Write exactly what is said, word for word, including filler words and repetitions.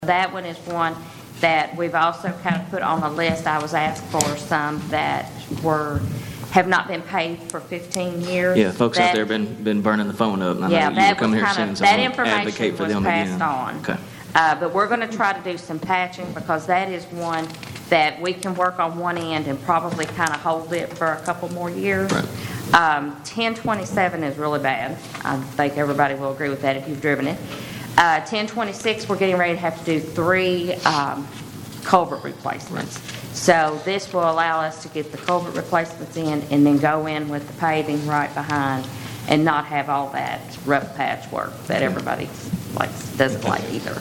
That one is one that we've also kind of put on the list. I was asked for some that were, have not been paid for fifteen years. Yeah, folks That- out there been been burning the phone up. And I Yeah, know you that will come was here kind soon, of, so that I'm gonna information advocate for was them passed again. on. Okay. Uh, but we're going to try to do some patching because that is one that we can work on one end and probably kind of hold it for a couple more years. Right. Um, ten twenty-seven is really bad. I think everybody will agree with that if you've driven it. Uh, ten twenty-six, we're getting ready to have to do three um, culvert replacements. So this will allow us to get the culvert replacements in and then go in with the paving right behind and not have all that rough patchwork that everybody likes, doesn't like either.